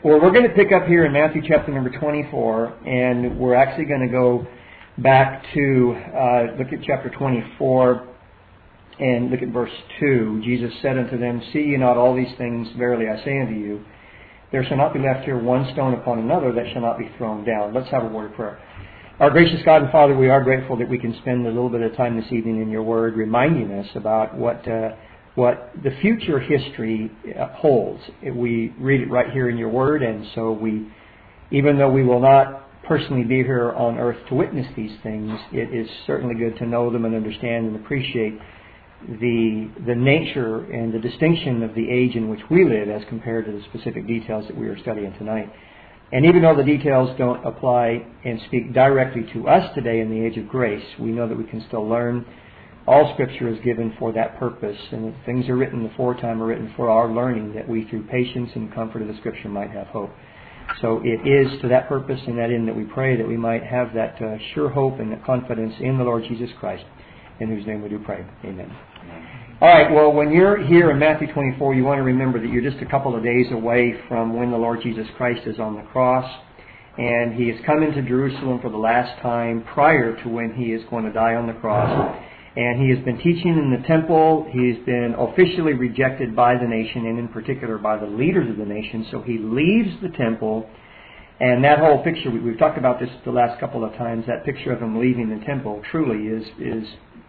Well, we're going to pick up here in Matthew chapter number 24, and we're actually going to go back to look at chapter 24 and look at verse 2. Jesus said unto them, See ye not all these things? Verily I say unto you, there shall not be left here one stone upon another that shall not be thrown down. Let's have a word of prayer. Our gracious God and Father, we are grateful that we can spend a little bit of time this evening in your word reminding us about what the future history holds. We read it right here in your word, and so even though we will not personally be here on earth to witness these things, it is certainly good to know them and understand and appreciate the nature and the distinction of the age in which we live as compared to the specific details that we are studying tonight. And even though the details don't apply and speak directly to us today in the age of grace, we know that we can still learn. All Scripture is given for that purpose, and the things are written aforetime are written for our learning, that we through patience and comfort of the Scripture might have hope. So it is to that purpose and that end that we pray that we might have that sure hope and that confidence in the Lord Jesus Christ, in whose name we do pray. Amen. All right, well, when you're here in Matthew 24, you want to remember that you're just a couple of days away from when the Lord Jesus Christ is on the cross, and He has come into Jerusalem for the last time prior to when He is going to die on the cross. And He has been teaching in the temple. He's been officially rejected by the nation, and in particular by the leaders of the nation. So He leaves the temple, and that whole picture, we've talked about this the last couple of times, that picture of Him leaving the temple truly is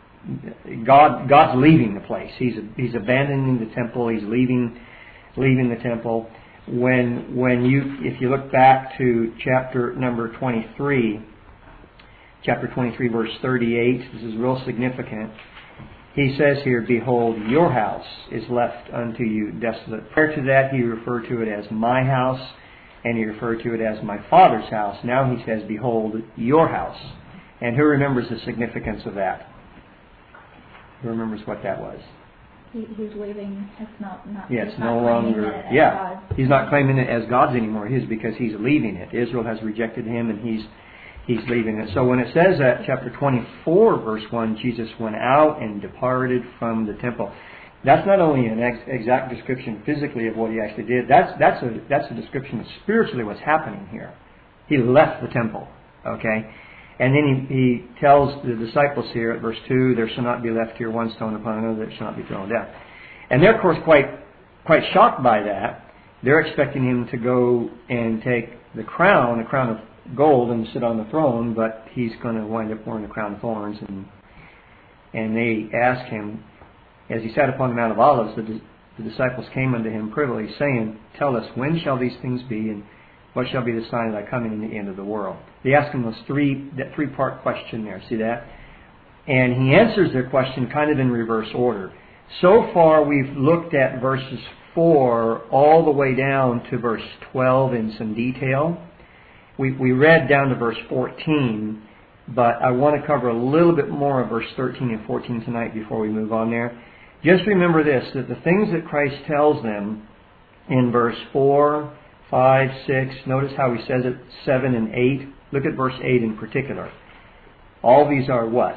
God's leaving the place. He's abandoning the temple. He's leaving the temple. If you look back to chapter number 23, chapter 23, verse 38, this is real significant. He says here, Behold, your house is left unto you desolate. Prior to that, He referred to it as my house, and He referred to it as my Father's house. Now He says, Behold, your house. And who remembers the significance of that? Who remembers what that was? He's leaving. It's not. Yes, no longer. Yeah, He's not claiming it as God's anymore. His, because He's leaving it. Israel has rejected Him, and He's leaving it. So when it says that, chapter 24, verse 1, Jesus went out and departed from the temple. That's not only an exact description physically of what He actually did. That's a description of spiritually what's happening here. He left the temple. Okay. And then he tells the disciples here at verse 2, there shall not be left here one stone upon another that shall not be thrown down. And they're, of course, quite shocked by that. They're expecting Him to go and take the crown of gold, and sit on the throne, but He's going to wind up wearing a crown of thorns. And they ask Him, as He sat upon the Mount of Olives, the disciples came unto Him privily, saying, Tell us, when shall these things be, and what shall be the sign of Thy coming in the end of the world? They ask Him that three-part question there. See that? And He answers their question kind of in reverse order. So far, we've looked at verses 4 all the way down to verse 12 in some detail. We read down to verse 14, but I want to cover a little bit more of verse 13 and 14 tonight before we move on there. Just remember this, that the things that Christ tells them in verse 4, 5, 6, notice how He says it, 7 and 8. Look at verse 8 in particular. All these are what?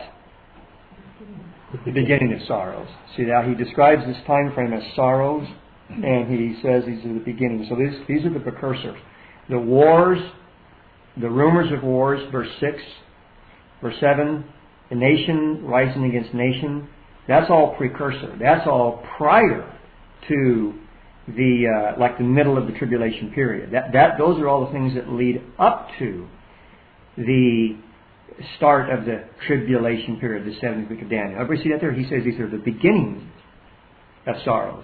The beginning of sorrows. See now, He describes this time frame as sorrows, and He says these are the beginning. So these are the precursors. The wars, the rumors of wars, verse 6, verse 7, the nation rising against nation, that's all precursor. That's all prior to the middle of the tribulation period. Those are all the things that lead up to the start of the tribulation period, the 7th week of Daniel. Everybody see that there? He says these are the beginning of sorrows.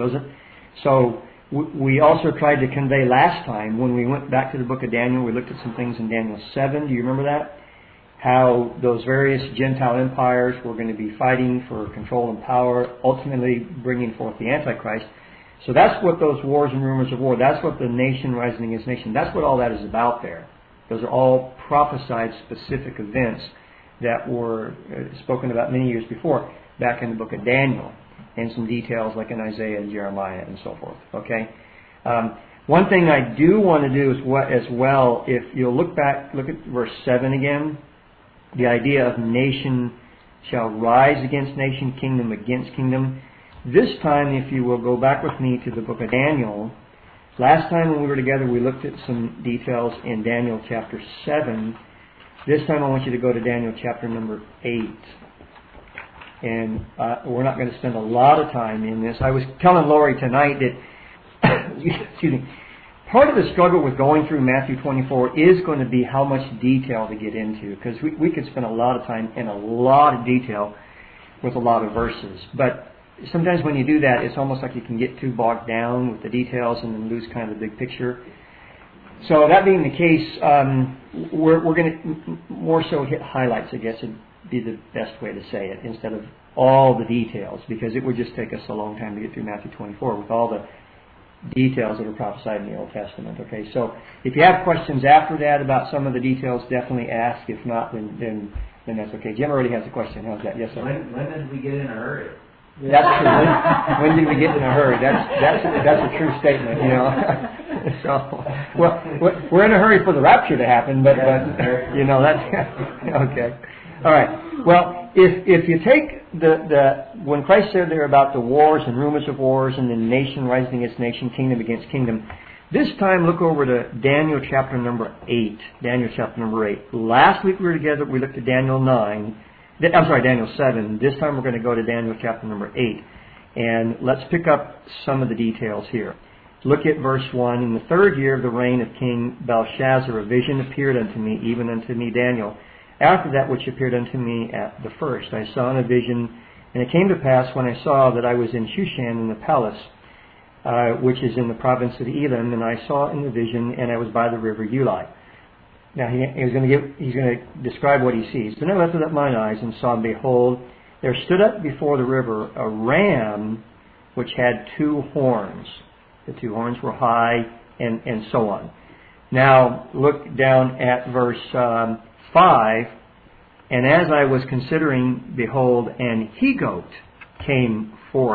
So we also tried to convey last time, when we went back to the book of Daniel, we looked at some things in Daniel 7. Do you remember that? How those various Gentile empires were going to be fighting for control and power, ultimately bringing forth the Antichrist. So that's what those wars and rumors of war, that's what the nation rising against nation, that's what all that is about there. Those are all prophesied specific events that were spoken about many years before, back in the book of Daniel, and some details like in Isaiah and Jeremiah and so forth. Okay. One thing I do want to do as well, if you'll look at verse 7 again, the idea of nation shall rise against nation, kingdom against kingdom. This time, if you will go back with me to the book of Daniel, Last time when we were together, we looked at some details in Daniel chapter 7. This time I want you to go to Daniel chapter number 8. And we're not going to spend a lot of time in this. I was telling Lori tonight that, excuse me, part of the struggle with going through Matthew 24 is going to be how much detail to get into. Because we could spend a lot of time in a lot of detail with a lot of verses. But sometimes when you do that, it's almost like you can get too bogged down with the details and then lose kind of the big picture. So that being the case, we're going to more so hit highlights, I guess, would be the best way to say it, instead of all the details, because it would just take us a long time to get through Matthew 24 with all the details that are prophesied in the Old Testament. Okay, so if you have questions after that about some of the details, definitely ask. If not, then that's okay. Jim already has a question. How's that? Yes, sir. When did we get in a hurry? That's true. When did we get in a hurry? That's a true statement, you know. So, well, we're in a hurry for the rapture to happen, but you know, that's okay. All right. Well, if you take the when Christ said there about the wars and rumors of wars and the nation rising against nation, kingdom against kingdom, this time look over to Daniel chapter number 8. Daniel chapter number 8. Last week we were together. We looked at Daniel 9. Daniel 7. This time we're going to go to Daniel chapter number 8. And let's pick up some of the details here. Look at verse 1. In the 3rd year of the reign of King Belshazzar, a vision appeared unto me, even unto me Daniel. After that which appeared unto me at the first, I saw in a vision, and it came to pass when I saw that I was in Shushan in the palace, which is in the province of Elam, and I saw in the vision, and I was by the river Ulai. Now he's going to describe what he sees. Then I lifted up mine eyes and saw, and behold, there stood up before the river a ram which had 2 horns. The 2 horns were high, and so on. Now look down at verse 5. And as I was considering, behold, an he-goat came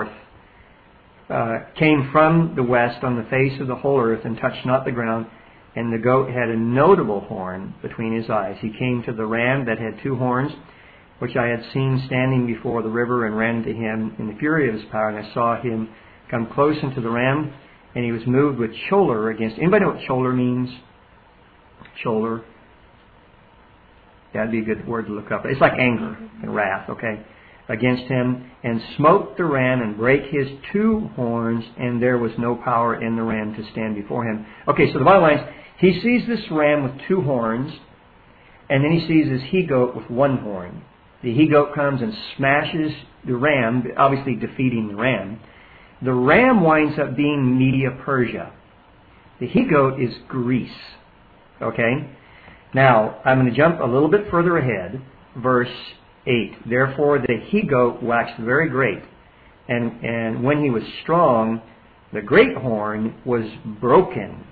from the west on the face of the whole earth, and touched not the ground. And the goat had a notable horn between his eyes. He came to the ram that had 2 horns, which I had seen standing before the river, and ran to him in the fury of his power. And I saw him come close unto the ram, and he was moved with choler against. Anybody know what choler means? Choler. That'd be a good word to look up. It's like anger and wrath, okay? Against him, and smote the ram and brake his 2 horns, and there was no power in the ram to stand before him. Okay, so the bottom line is, he sees this ram with 2 horns, and then he sees this he-goat with 1 horn. The he-goat comes and smashes the ram, obviously defeating the ram. The ram winds up being Media-Persia. The he-goat is Greece. Okay? Now, I'm going to jump a little bit further ahead. Verse 8. Therefore the he-goat waxed very great, and when he was strong, the great horn was broken.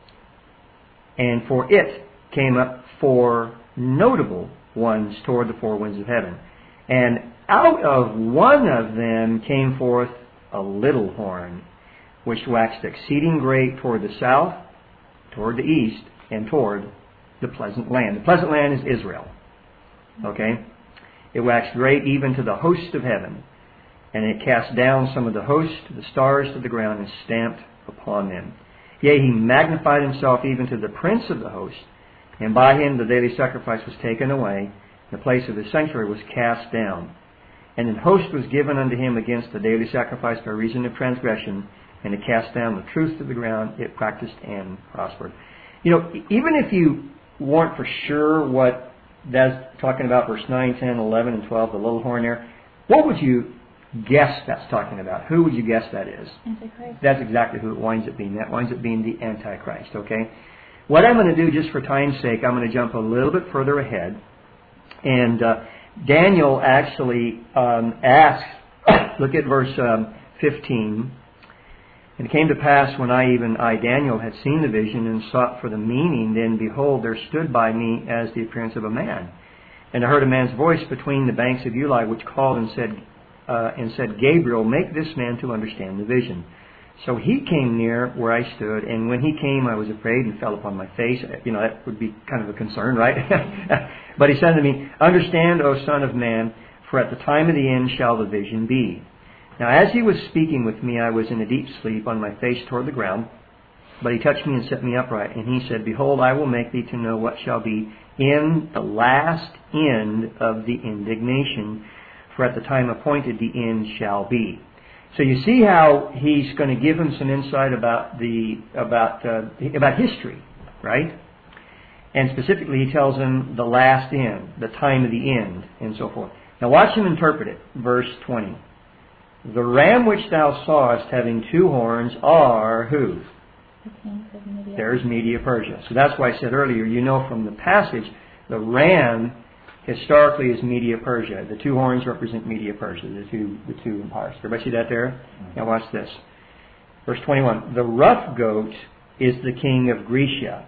And for it came up 4 notable ones toward the 4 winds of heaven. And out of one of them came forth a little horn, which waxed exceeding great toward the south, toward the east, and toward the pleasant land. The pleasant land is Israel. Okay? It waxed great even to the host of heaven, and it cast down some of the host, the stars, to the ground, and stamped upon them. Yea, he magnified himself even to the prince of the host, and by him the daily sacrifice was taken away, and the place of the sanctuary was cast down. And an host was given unto him against the daily sacrifice by reason of transgression, and it cast down the truth to the ground. It practiced and prospered. You know, even if you weren't for sure what that's talking about, verse 9, 10, 11, and 12, the little horn there, what would you guess that's talking about? Who would you guess that is? Antichrist. That's exactly who it winds up being. That winds up being the Antichrist, okay? What I'm going to do, just for time's sake, I'm going to jump a little bit further ahead. And Daniel actually asks, look at verse 15. And it came to pass when I, Daniel, had seen the vision and sought for the meaning, then behold, there stood by me as the appearance of a man. And I heard a man's voice between the banks of Ulai, which called and said, Gabriel, make this man to understand the vision. So he came near where I stood, and when he came, I was afraid and fell upon my face. You know, that would be kind of a concern, right? But he said to me, Understand, O son of man, for at the time of the end shall the vision be. Now as he was speaking with me, I was in a deep sleep on my face toward the ground. But he touched me and set me upright. And he said, Behold, I will make thee to know what shall be in the last end of the indignation. For at the time appointed the end shall be. So you see how he's going to give him some insight about history, right? And specifically, he tells him the last end, the time of the end, and so forth. Now watch him interpret it. Verse 20. The ram which thou sawest having two horns are who? The kings of Media. There's Media Persia. So that's why I said earlier, you know from the passage, the ram historically is Media Persia. The two horns represent Media Persia, the two empires. Everybody see that there? Now watch this. Verse 21. The rough goat is the king of Grecia,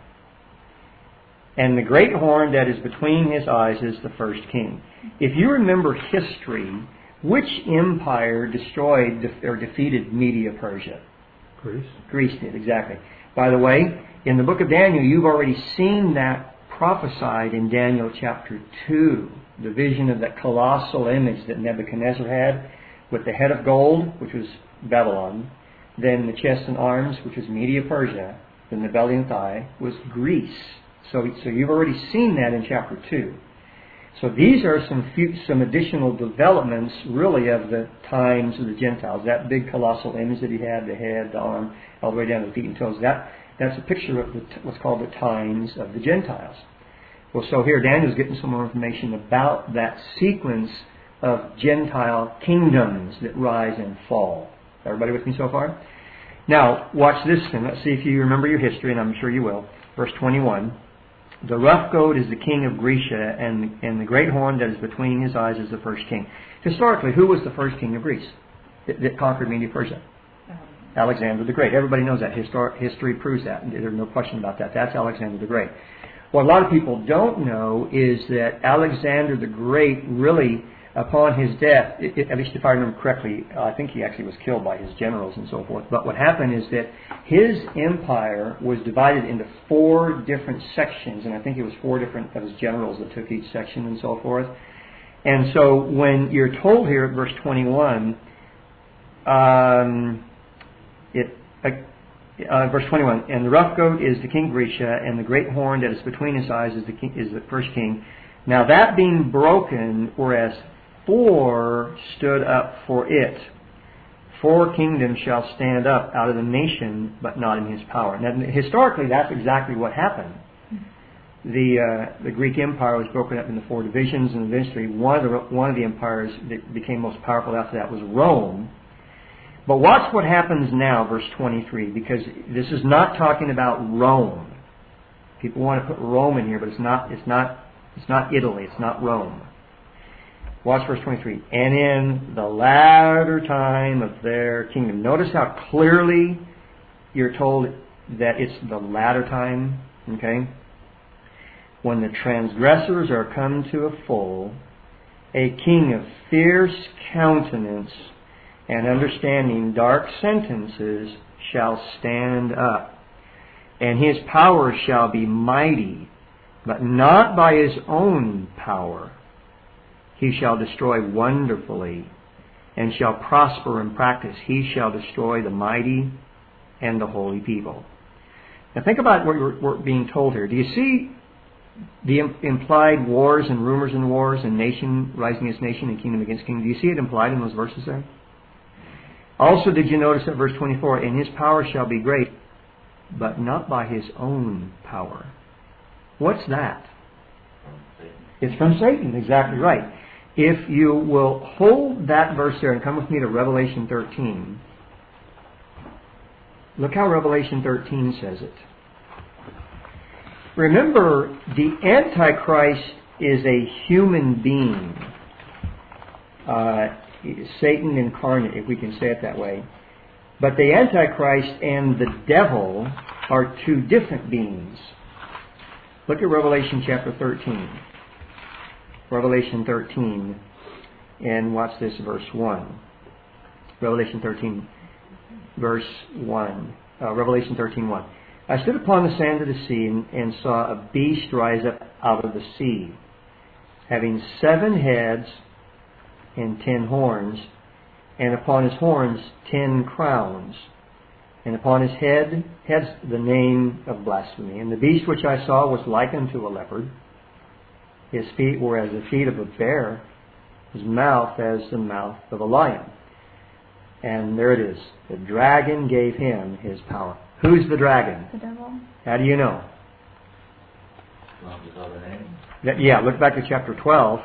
and the great horn that is between his eyes is the first king. If you remember history, which empire destroyed or defeated Media Persia? Greece. Greece did, exactly. By the way, in the book of Daniel, you've already seen that prophesied in Daniel chapter 2. The vision of that colossal image that Nebuchadnezzar had with the head of gold, which was Babylon, then the chest and arms, which was Media Persia, then the belly and thigh was Greece. So you've already seen that in chapter 2. So these are some additional developments, really, of the times of the Gentiles. That big colossal image that he had, the head, the arm, all the way down to the feet and toes, that's a picture of what's called the times of the Gentiles. Well, so here Daniel's getting some more information about that sequence of Gentile kingdoms that rise and fall. Everybody with me so far? Now, watch this thing. Let's see if you remember your history, and I'm sure you will. Verse 21. The rough goat is the king of Grecia, and the great horn that is between his eyes is the first king. Historically, who was the first king of Greece that conquered Media Persia? Alexander the Great. Everybody knows that. History proves that. There's no question about that. That's Alexander the Great. What a lot of people don't know is that Alexander the Great really, upon his death, at least if I remember correctly, I think he actually was killed by his generals and so forth. But what happened is that his empire was divided into 4 different sections, and I think it was 4 different of his generals that took each section and so forth. And so when you're told here at verse 21, verse 21, and the rough goat is the king of Grecia, and the great horn that is between his eyes is the first king. Now that being broken, whereas 4 stood up for it, 4 kingdoms shall stand up out of the nation, but not in his power. Now, historically, that's exactly what happened. The Greek Empire was broken up into 4 divisions, and eventually one of the empires that became most powerful after that was Rome. But watch what happens now, verse 23, because this is not talking about Rome. People want to put Rome in here, but it's not Italy. It's not Rome. Watch verse 23. And in the latter time of their kingdom. Notice how clearly you're told that it's the latter time. Okay? When the transgressors are come to a full, a king of fierce countenance and understanding dark sentences shall stand up. And his power shall be mighty, but not by his own power. He shall destroy wonderfully, and shall prosper in practice. He shall destroy the mighty and the holy people. Now think about what we're being told here. Do you see the implied wars and rumors and wars and nation rising against nation and kingdom against kingdom? Do you see it implied in those verses there? Also, did you notice at verse 24, and his power shall be great, but not by his own power. What's that? It's from Satan, exactly right. If you will hold that verse there and come with me to Revelation 13, look how Revelation 13 says it. Remember, the Antichrist is a human being. Satan incarnate, if we can say it that way. But the Antichrist and the devil are 2 different beings. Look at Revelation chapter 13. Revelation 13, and watch this, verse 1. Revelation 13, verse 1. Revelation 13, 1. I stood upon the sand of the sea and saw a beast rise up out of the sea, having 7 heads and 10 horns, and upon his horns 10 crowns, And upon his head has the name of blasphemy. And the beast which I saw was like unto a leopard. His feet were as the feet of a bear. His mouth as the mouth of a lion. And there it is. The dragon gave him his power. Who's the dragon? The devil. How do you know? Well, his other name. Yeah, look back to chapter 12.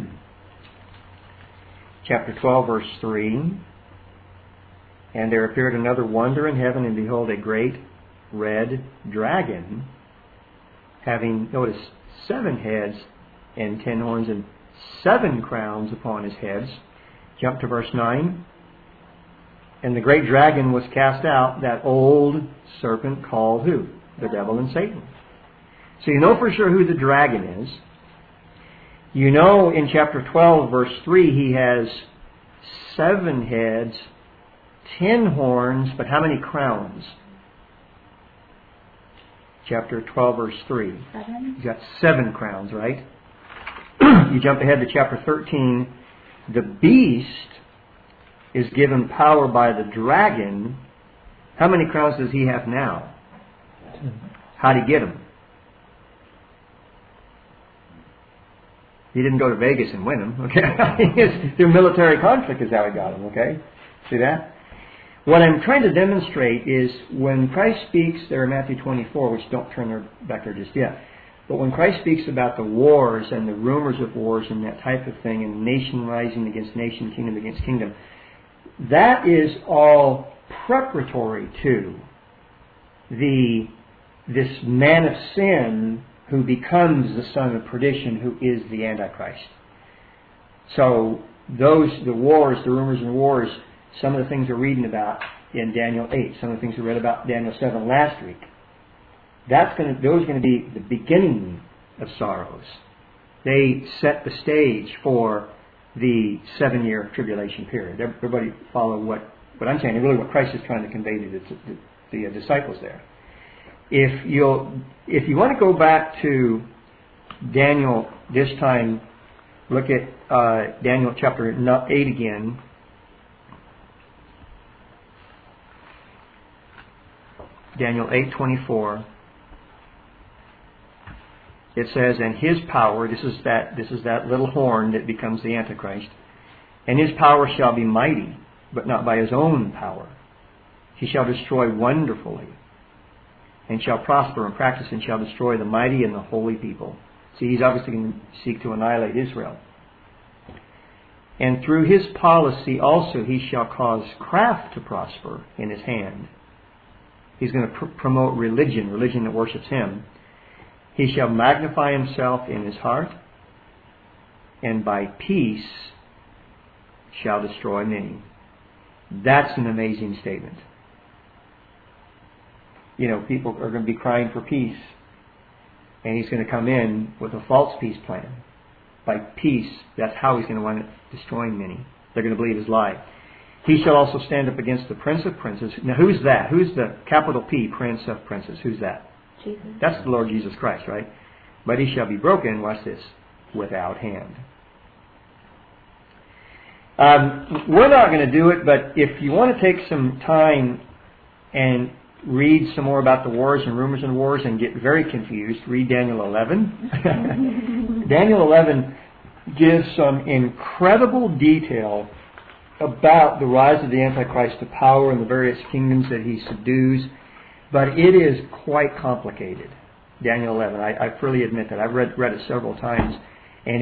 Chapter 12, verse 3. And there appeared another wonder in heaven, and behold, a great red dragon, having, notice, 7 heads and 10 horns and 7 crowns upon his heads. Jump to verse 9. And the great dragon was cast out, that old serpent called who? The devil and Satan. So you know for sure who the dragon is. You know in chapter 12, verse 3, he has 7 heads, 10 horns, but how many crowns? Chapter 12, verse 3. 7. He's got 7 crowns, right? You jump ahead to chapter 13. The beast is given power by the dragon. How many crowns does he have now? How did he get them? He didn't go to Vegas and win them, okay? Through military conflict is how he got them, okay? See that? What I'm trying to demonstrate is when Christ speaks there in Matthew 24, which don't turn back there just yet, but when Christ speaks about the wars and the rumors of wars and that type of thing, and nation rising against nation, kingdom against kingdom, that is all preparatory to this man of sin who becomes the son of perdition, who is the Antichrist. So the wars, the rumors and wars, some of the things we're reading about in Daniel 8, some of the things we read about Daniel 7 last week, those are going to be the beginning of sorrows. They set the stage for the 7-year tribulation period. Everybody follow what I'm saying, and really what Christ is trying to convey to the disciples there. If you want to go back to Daniel this time, look at Daniel chapter 8 again. Daniel 8:24. It says, and his power, this is that little horn that becomes the Antichrist, and his power shall be mighty, but not by his own power. He shall destroy wonderfully, and shall prosper and practice, and shall destroy the mighty and the holy people. See, he's obviously going to seek to annihilate Israel. And through his policy also he shall cause craft to prosper in his hand. He's going to promote religion that worships him. He shall magnify himself in his heart, and by peace shall destroy many. That's an amazing statement. You know, people are going to be crying for peace, and he's going to come in with a false peace plan. By peace, that's how he's going to wind up destroying many. They're going to believe his lie. He shall also stand up against the Prince of Princes. Now, who's that? Who's the capital P, Prince of Princes? Who's that? Jesus. That's the Lord Jesus Christ, right? But he shall be broken, watch this, without hand. We're not going to do it, but if you want to take some time and read some more about the wars and rumors and wars and get very confused, read Daniel 11. Daniel 11 gives some incredible detail about the rise of the Antichrist to power and the various kingdoms that he subdues. But it is quite complicated, Daniel 11. I freely admit that. I've read it several times, and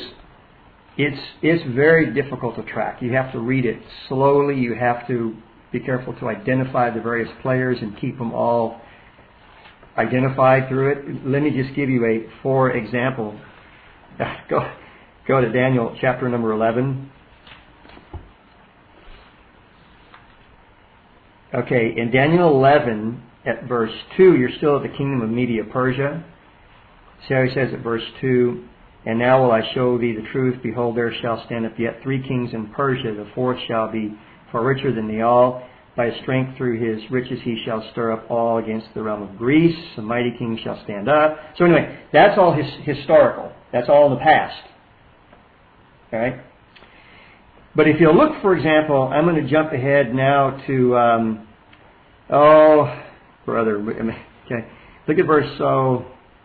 it's very difficult to track. You have to read it slowly. You have to be careful to identify the various players and keep them all identified through it. Let me just give you for example. Go to Daniel chapter number 11. Okay, in Daniel 11, at verse 2, you're still at the kingdom of Media-Persia. See how he says at verse 2, and now will I show thee the truth. Behold, there shall stand up yet 3 kings in Persia. The 4th shall be far richer than they all. By his strength through his riches he shall stir up all against the realm of Greece. A mighty king shall stand up. So anyway, that's all historical. That's all in the past. All right? But if you'll look, for example, I'm going to jump ahead now to Oh, brother. Okay. Look at verse, oh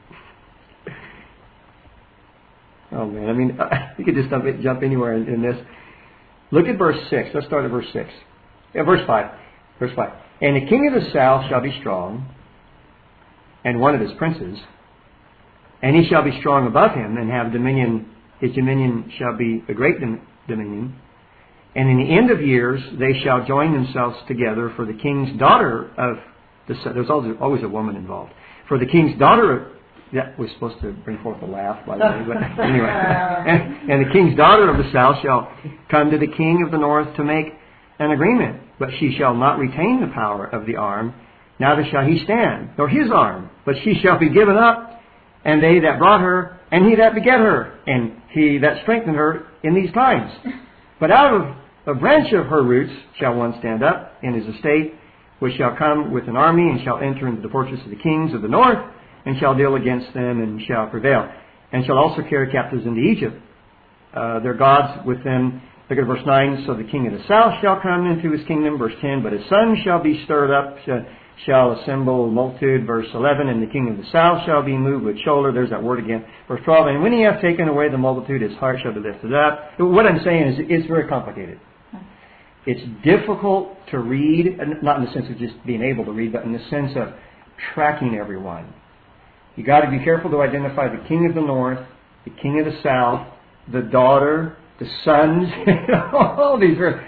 man, I mean, you could just jump anywhere in this. Look at verse 6. Let's start at verse 6. Verse 5. Verse 5. And the king of the south shall be strong, and one of his princes, and he shall be strong above him, and have dominion. His dominion shall be a great dominion. And in the end of years they shall join themselves together, for the king's daughter of the south. There's always a woman involved. For the king's daughter, that was supposed to bring forth a laugh, by the way, but anyway. And the king's daughter of the south shall come to the king of the north to make an agreement, but she shall not retain the power of the arm, neither shall he stand, nor his arm, but she shall be given up, and they that brought her, and he that begat her, and he that strengthened her in these times. But out of a branch of her roots shall one stand up in his estate, which shall come with an army, and shall enter into the fortress of the kings of the north, and shall deal against them, and shall prevail, and shall also carry captives into Egypt. Their gods with them. Look at verse 9. So the king of the south shall come into his kingdom. Verse 10. But his son shall be stirred up, shall assemble multitude. Verse 11. And the king of the south shall be moved with shoulder. There's that word again. Verse 12. And when he hath taken away the multitude, his heart shall be lifted up. What I'm saying is it's very complicated. It's difficult to read, not in the sense of just being able to read, but in the sense of tracking everyone. You got to be careful to identify the king of the north, the king of the south, the daughter, the sons. All these are.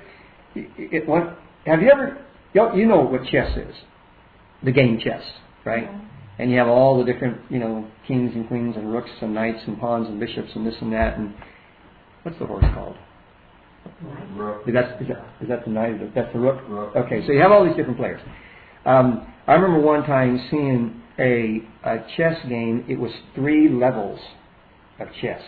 Have you ever? You know what chess is? The game chess, right? Yeah. And you have all the different, kings and queens and rooks and knights and pawns and bishops and this and that. And what's the horse called? Rook. Is that the knight? That's the rook. Okay, so you have all these different players. I remember one time seeing a chess game. It was 3 levels of chess.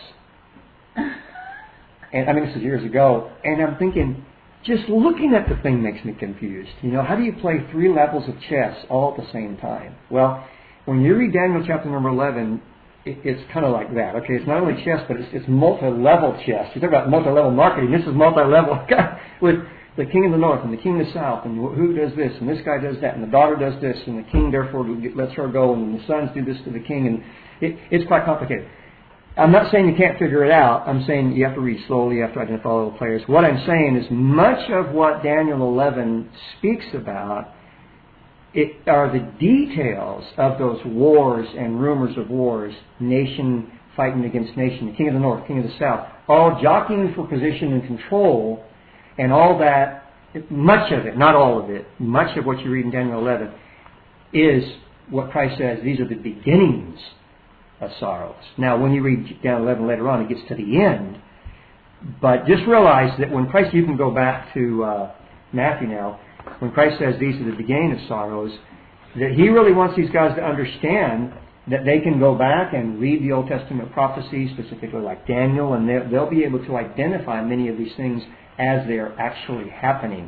And I mean, this is years ago. And I'm thinking, just looking at the thing makes me confused. How do you play 3 levels of chess all at the same time? Well, when you read Daniel chapter number 11, it's kind of like that. Okay, it's not only chess, but it's multi-level chess. You talk about multi-level marketing. This is multi-level with the king of the north and the king of the south, and who does this, and this guy does that, and the daughter does this, and the king therefore lets her go, and the sons do this to the king, and it's quite complicated. I'm not saying you can't figure it out. I'm saying you have to read slowly, you have to identify all the players. What I'm saying is much of what Daniel 11 speaks about are the details of those wars and rumors of wars, nation fighting against nation, the king of the north, king of the south, all jockeying for position and control, and all that. Much of it, not all of it, much of what you read in Daniel 11 is what Christ says, these are the beginnings of sorrows. Now, when you read Daniel 11 later on, it gets to the end. But just realize that when Christ, you can go back to Matthew now, when Christ says these are the beginning of sorrows, that He really wants these guys to understand that they can go back and read the Old Testament prophecies, specifically like Daniel, and they'll be able to identify many of these things as they are actually happening.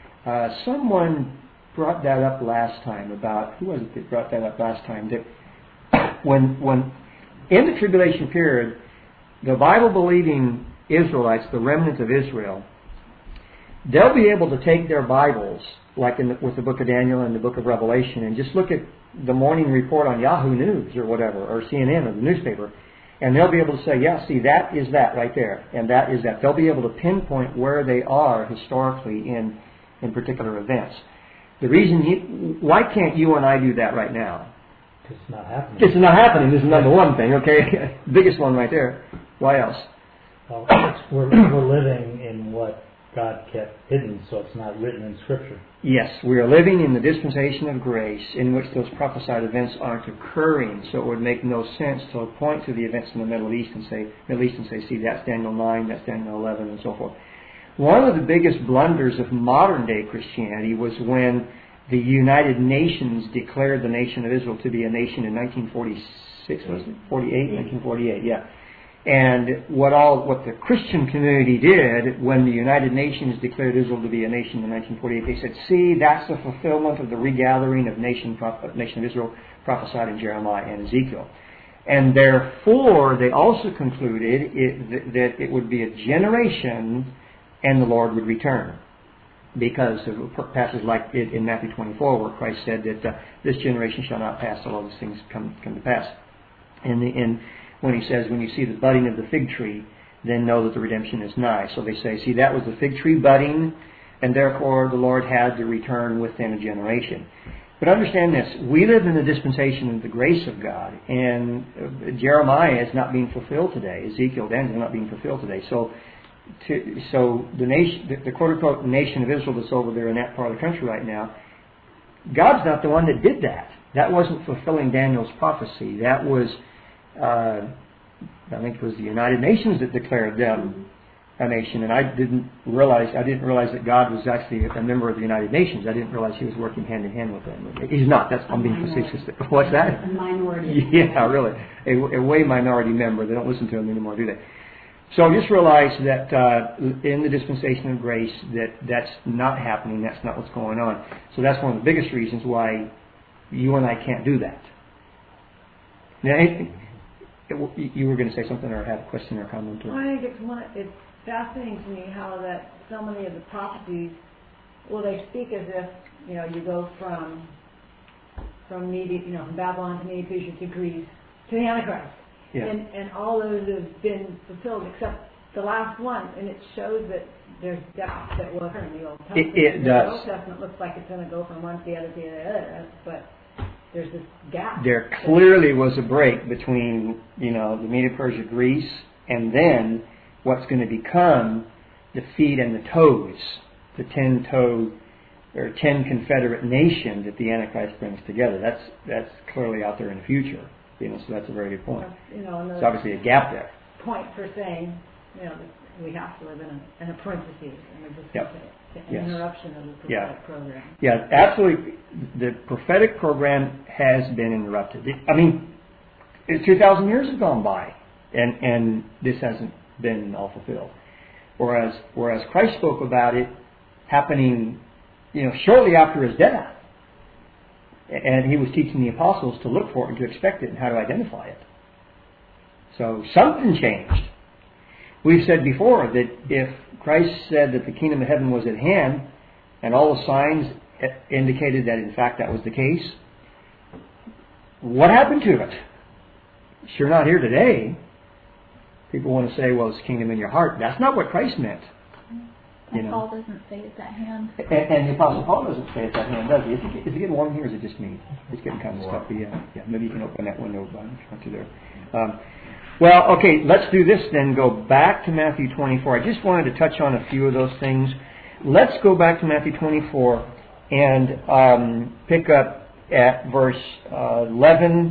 Someone brought that up last time about, who was it that brought that up last time? That when in the tribulation period, the Bible-believing Israelites, the remnant of Israel, they'll be able to take their Bibles, like with the book of Daniel and the book of Revelation, and just look at the morning report on Yahoo News or whatever, or CNN or the newspaper, and they'll be able to say, yeah, see, that is that right there, and that is that. They'll be able to pinpoint where they are historically in particular events. The reason, why can't you and I do that right now? It's not happening. It's not happening. This is number one thing, okay? Biggest one right there. Why else? Well, we're living in what God kept hidden, so it's not written in Scripture. Yes, we are living in the dispensation of grace in which those prophesied events aren't occurring, so it would make no sense to point to the events in the Middle East and say, see, that's Daniel 9, that's Daniel 11, and so forth. One of the biggest blunders of modern-day Christianity was when the United Nations declared the nation of Israel to be a nation in 1946, was it? 1948, yeah. And what the Christian community did when the United Nations declared Israel to be a nation in 1948, they said, see, that's the fulfillment of the regathering of nation of Israel prophesied in Jeremiah and Ezekiel. And therefore, they also concluded that it would be a generation and the Lord would return. because of passages like it in Matthew 24 where Christ said that this generation shall not pass till all these things come to pass. And when he says, when you see the budding of the fig tree, then know that the redemption is nigh. So they say, see, that was the fig tree budding, and therefore the Lord had to return within a generation. But understand this, we live in the dispensation of the grace of God, and Jeremiah is not being fulfilled today. Ezekiel, Daniel is not being fulfilled today. So the nation, the quote-unquote nation of Israel that's over there in that part of the country right now, God's not the one that did that. That wasn't fulfilling Daniel's prophecy. That was, I think it was the United Nations that declared them a nation, and I didn't realize that God was actually a member of the United Nations. I didn't realize He was working hand in hand with them. He's not. I'm being facetious. What's that? A minority. Yeah, really. A way minority member. They don't listen to him anymore, do they? So just realize that in the dispensation of grace that's not happening. That's not what's going on. So that's one of the biggest reasons why you and I can't do that. Now, you were going to say something or have a question or comment? Or? I think it's fascinating to me how that so many of the prophecies, well, they speak as if, you go from Babylon to Media Persia to Greece to the Antichrist. Yeah. And all those have been fulfilled except the last one, and it shows that there's gaps that will occur in the Old Testament. It does. The Old Testament looks like it's going to go from one to the other to the other, but there's this gap. There clearly was a break between, the Media Persia, Greece, and then what's going to become the feet and the toes, the 10-toed or 10 confederate nation that the Antichrist brings together. That's clearly out there in the future. So that's a very good point. There's obviously a gap there. Point for saying, we have to live in a parenthesis, an interruption of the prophetic program. Yeah, absolutely. The prophetic program has been interrupted. 2,000 years have gone by, and this hasn't been all fulfilled. Whereas Christ spoke about it happening, shortly after His death. And He was teaching the apostles to look for it and to expect it and how to identify it. So something changed. We've said before that if Christ said that the kingdom of heaven was at hand and all the signs indicated that in fact that was the case, what happened to it? Sure not here today. People want to say, well, it's kingdom in your heart. That's not what Christ meant. Paul doesn't say it's at hand. And the Apostle Paul doesn't say it's at hand, does he? Is it getting warm here or is it just me? It's getting kind of stuffy. Yeah, maybe you can open that window if you want to there. Well, okay, let's do this then. Go back to Matthew 24. I just wanted to touch on a few of those things. Let's go back to Matthew 24 and pick up at verse 11.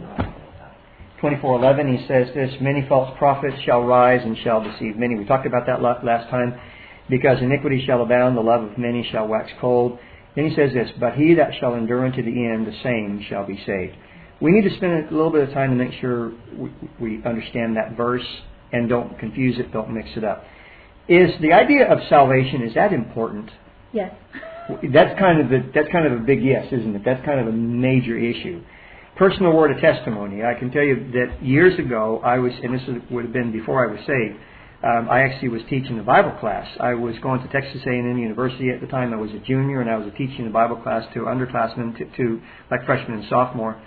24:11, he says this, many false prophets shall rise and shall deceive many. We talked about that last time. Because iniquity shall abound, the love of many shall wax cold. Then he says this, but he that shall endure unto the end, the same shall be saved. We need to spend a little bit of time to make sure we understand that verse and don't confuse it, don't mix it up. Is the idea of salvation, is that important? Yes. That's kind of a big yes, isn't it? That's kind of a major issue. Personal word of testimony. I can tell you that years ago, and this would have been before I was saved, I actually was teaching a Bible class. I was going to Texas A&M University at the time. I was a junior, and I was teaching a Bible class to underclassmen, to like freshmen and sophomore.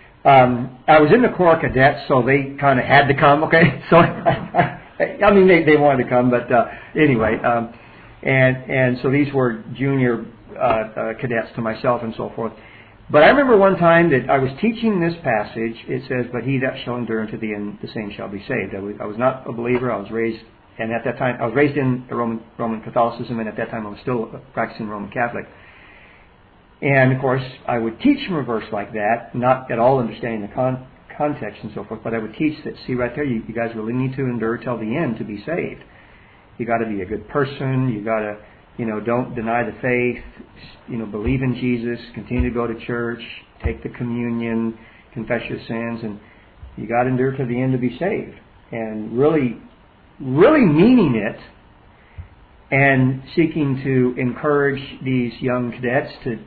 I was in the Corps of Cadets, so they kind of had to come. Okay, so they wanted to come, but anyway, and so these were junior cadets to myself and so forth. But I remember one time that I was teaching this passage. It says, but he that shall endure unto the end, the same shall be saved. I was not a believer. I was raised, and at that time, I was raised in Roman Catholicism, and at that time I was still practicing Roman Catholic. And of course, I would teach from a verse like that, not at all understanding the context and so forth, but I would teach that, see right there, you guys really need to endure till the end to be saved. You got to be a good person. You got to, don't deny the faith. Believe in Jesus. Continue to go to church. Take the communion. Confess your sins, and you got to endure to the end to be saved. And really, really meaning it, and seeking to encourage these young cadets to,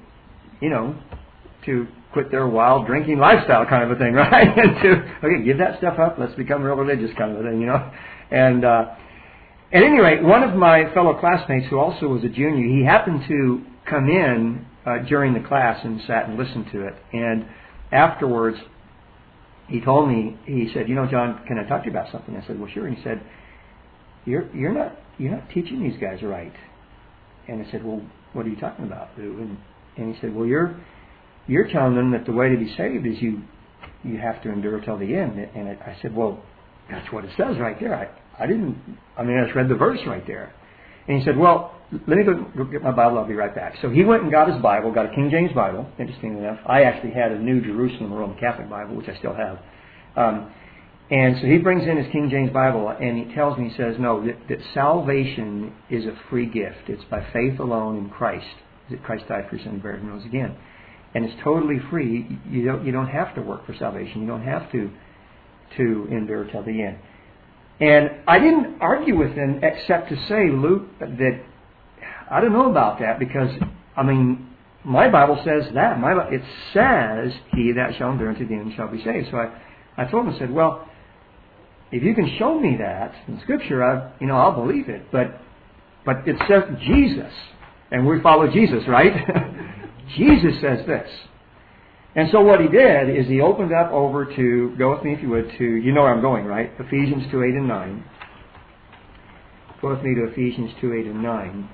to quit their wild drinking lifestyle, kind of a thing, right? And to give that stuff up. Let's become real religious, kind of a thing, At any rate, one of my fellow classmates, who also was a junior, he happened to come in during the class and sat and listened to it. And afterwards, he told me, he said, John, can I talk to you about something? I said, well, sure. And he said, you're not teaching these guys right. And I said, well, what are you talking about, Lou? And he said, well, you're telling them that the way to be saved is you have to endure till the end. And I said, well, that's what it says right there. I just read the verse right there. And he said, well, let me go get my Bible. I'll be right back. So he went and got his Bible, got a King James Bible, interestingly enough. I actually had a New Jerusalem Roman Catholic Bible, which I still have. And so he brings in his King James Bible, and he tells me, he says, no, that salvation is a free gift. It's by faith alone in Christ. That Christ died for your sin and buried and rose again. And it's totally free. You don't have to work for salvation. You don't have to endure till the end. And I didn't argue with him except to say, Luke, that I don't know about that because, my Bible says that. It says, he that shall endure unto the end shall be saved. So I told him, I said, well, if you can show me that in Scripture, I'll believe it. But it says Jesus, and we follow Jesus, right? Jesus says this. And so what he did is he opened up over to, go with me if you would, to, you know where I'm going, right? Ephesians 2, 8 and 9. Go with me to Ephesians 2, 8 and 9.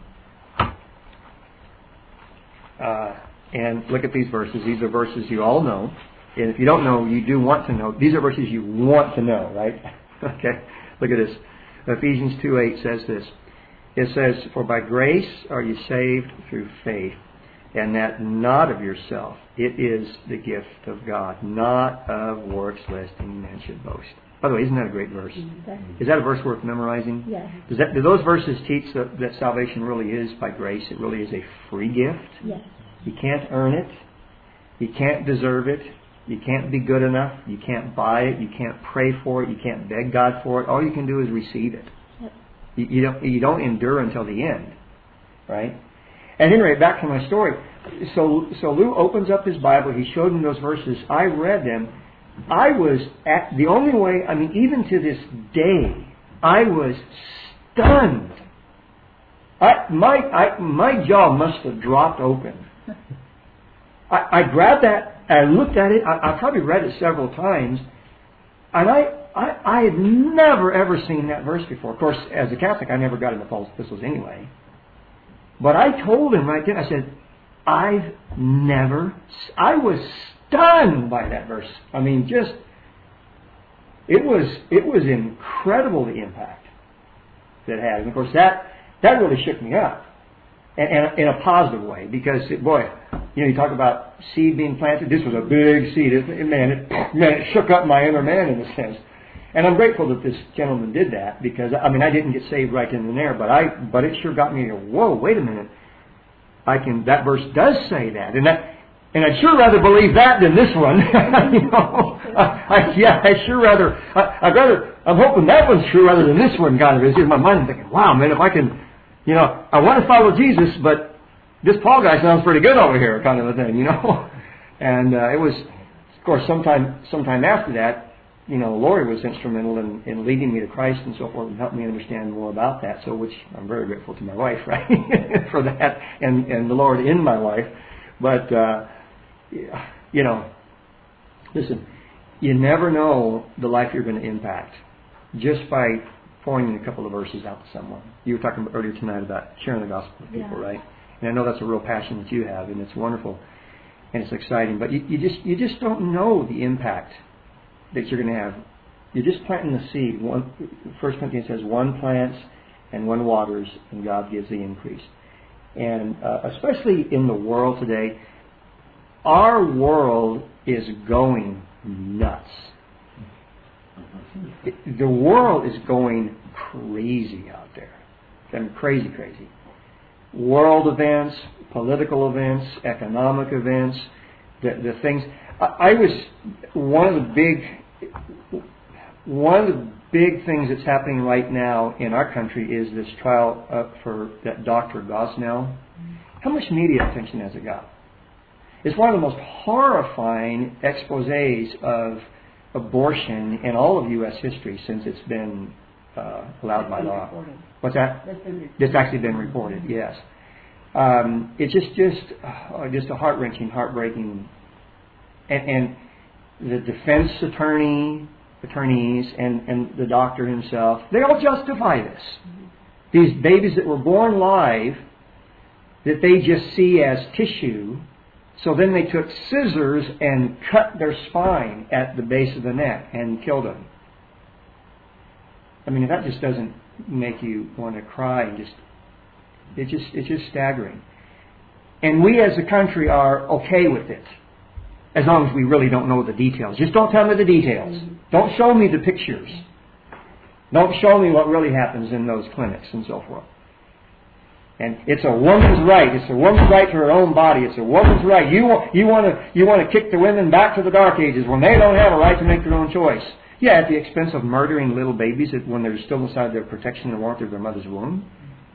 And look at these verses. These are verses you all know. And if you don't know, you do want to know. These are verses you want to know, right? Okay, look at this. Ephesians 2, 8 says this. It says, for by grace are you saved through faith, and that not of yourself. It is the gift of God, not of works, lest any man should boast. By the way, isn't that a great verse? Is that a verse worth memorizing? Yes. Do those verses teach that salvation really is by grace? It really is a free gift? Yes. You can't earn it. You can't deserve it. You can't be good enough. You can't buy it. You can't pray for it. You can't beg God for it. All you can do is receive it. Yep. You don't endure until the end, right? At any rate, back to my story. So Lou opens up his Bible. He showed me those verses. I read them. I was the only way. Even to this day, I was stunned. My jaw must have dropped open. I grabbed that. I looked at it. I probably read it several times, and I had never ever seen that verse before. Of course, as a Catholic, I never got into Paul's epistles anyway. But I told him right then, I said, I was stunned by that verse. It was incredible the impact that it had. And of course, that really shook me up. And in a positive way, because, you talk about seed being planted. This was a big seed. It shook up my inner man in a sense. And I'm grateful that this gentleman did that because, I didn't get saved right then and there, but it sure got me to, whoa, wait a minute. That verse does say that. And I'd sure rather believe that than this one. I'd sure rather, I'm hoping that one's true rather than this one kind of is. In my mind, I'm thinking, wow, man, if I can, I want to follow Jesus, but this Paul guy sounds pretty good over here, kind of a thing, And it was, of course, sometime after that, Lori was instrumental in leading me to Christ and so forth and helped me understand more about that. So, which I'm very grateful to my wife, right, for that and the Lord in my life. But, listen, you never know the life you're going to impact just by pointing a couple of verses out to someone. You were talking earlier tonight about sharing the gospel with people, right? And I know that's a real passion that you have, and it's wonderful and it's exciting. But you just don't know the impact that you're going to have. You're just planting the seed. 1 Corinthians says, one plants and one waters, and God gives the increase. And especially in the world today, our world is going nuts. The world is going crazy out there. Crazy. World events, political events, economic events, the things. I was one of the big things that's happening right now in our country is this trial for that Dr. Gosnell. How much media attention has it got? It's one of the most horrifying exposés of abortion in all of U.S. history since it's been allowed by law. Reported. What's that? That's been reported. It's actually been reported. Yes. It's just a heart-wrenching, heartbreaking, and the defense attorneys, and the doctor himself, they all justify this. These babies that were born live, that they just see as tissue, so then they took scissors and cut their spine at the base of the neck and killed them. I mean, if that just doesn't make you want to cry, it's just staggering. And we as a country are okay with it, as long as we really don't know the details. Just don't tell me the details. Don't show me the pictures. Don't show me what really happens in those clinics and so forth. And it's a woman's right. It's a woman's right to her own body. It's a woman's right. You want to kick the women back to the Dark Ages when they don't have a right to make their own choice. Yeah, at the expense of murdering little babies when they're still inside their protection and warmth of their mother's womb.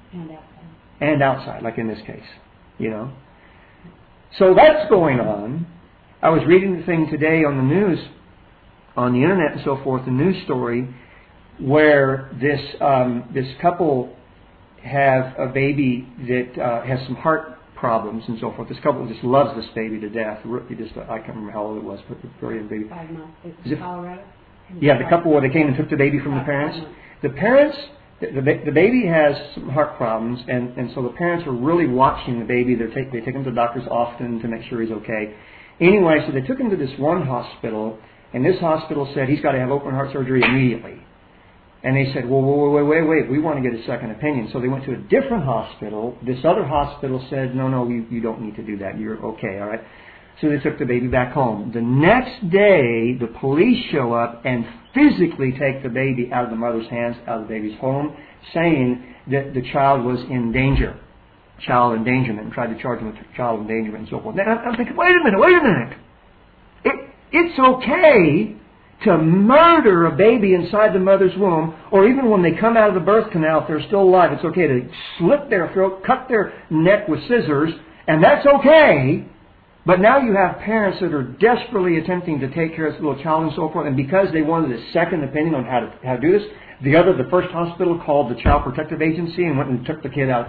And outside, like in this case. You know. So that's going on. I was reading the thing today on the news, on the internet and so forth, a news story where this couple have a baby that has some heart problems and so forth. This couple just loves this baby to death. I can't remember how old it was, but a very young baby. 5 months. Is it Colorado? Yeah, the couple where they came and took the baby from the parents. The parents, the baby has some heart problems, and so the parents are really watching the baby. They take him to doctors often to make sure he's okay. Anyway, so they took him to this one hospital, and this hospital said he's got to have open heart surgery immediately. And they said, well, wait, we want to get a second opinion. So they went to a different hospital. This other hospital said, no, you don't need to do that. You're okay, all right? So they took the baby back home. The next day, the police show up and physically take the baby out of the mother's hands, out of the baby's home, saying that the child was in danger, child endangerment, and tried to charge him with child endangerment and so forth. Now, I'm thinking, wait a minute. It's okay to murder a baby inside the mother's womb, or even when they come out of the birth canal, if they're still alive, it's okay to slit their throat, cut their neck with scissors, and that's okay. But now you have parents that are desperately attempting to take care of this little child and so forth, and because they wanted a second opinion on how to do this, the first hospital called the Child Protective Agency and went and took the kid out.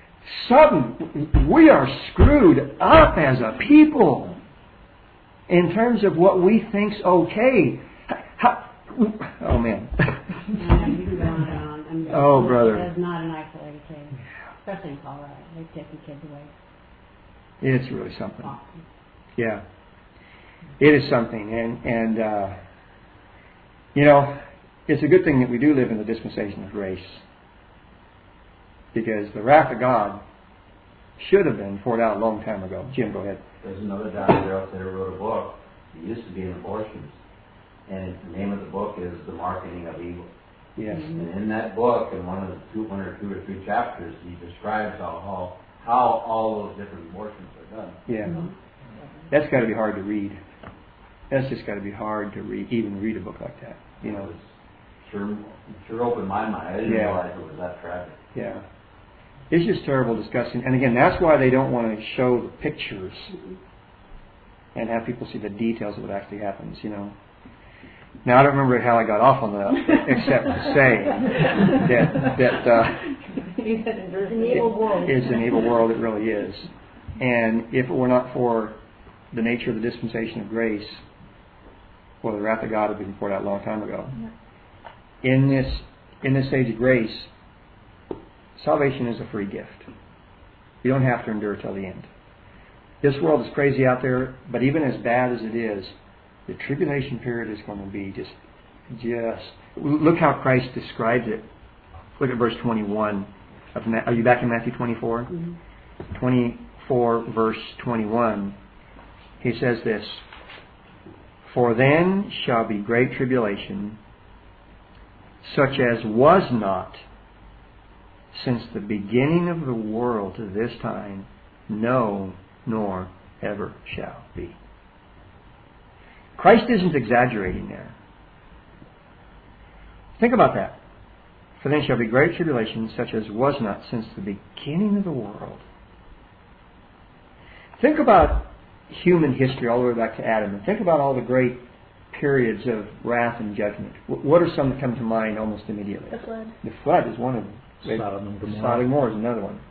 We are screwed up as a people in terms of what we think's okay. Oh man. Oh brother. That's not an isolated case, especially in Colorado. They've taken kids away. It's really something. Yeah. It is something. And it's a good thing that we do live in the dispensation of grace. Because the wrath of God should have been poured out a long time ago. Jim, go ahead. There's another doctor out there who wrote a book. He used to be in abortions. And the name of the book is The Marketing of Evil. Yes. And in that book, in one or two or three chapters, he describes how all those different abortions are done. Yeah. That's got to be hard to read. That's just got to be hard to read, even read a book like that. You know. It sure opened my mind. I didn't realize it was that tragic. Yeah. It's just terrible discussing. And again, that's why they don't want to show the pictures and have people see the details of what actually happens, you know. Now, I don't remember how I got off on that, except to say that it's an evil world. It's an evil world, it really is. And if it were not for the nature of the dispensation of grace, well, the wrath of God had been poured out a long time ago. In this age of grace, salvation is a free gift. You don't have to endure till the end. This world is crazy out there, but even as bad as it is, the tribulation period is going to be just look how Christ describes it. Look at verse 21. Are you back in Matthew 24? Mm-hmm. 24 verse 21. He says this, "For then shall be great tribulation, such as was not since the beginning of the world to this time, no, nor ever shall be." Christ isn't exaggerating there. Think about that. "For then shall be great tribulation, such as was not since the beginning of the world." Think about human history all the way back to Adam, and think about all the great periods of wrath and judgment? What are some that come to mind almost immediately? The flood. The flood is one of them. Sodom and Gomorrah. Sodom and Gomorrah is another one.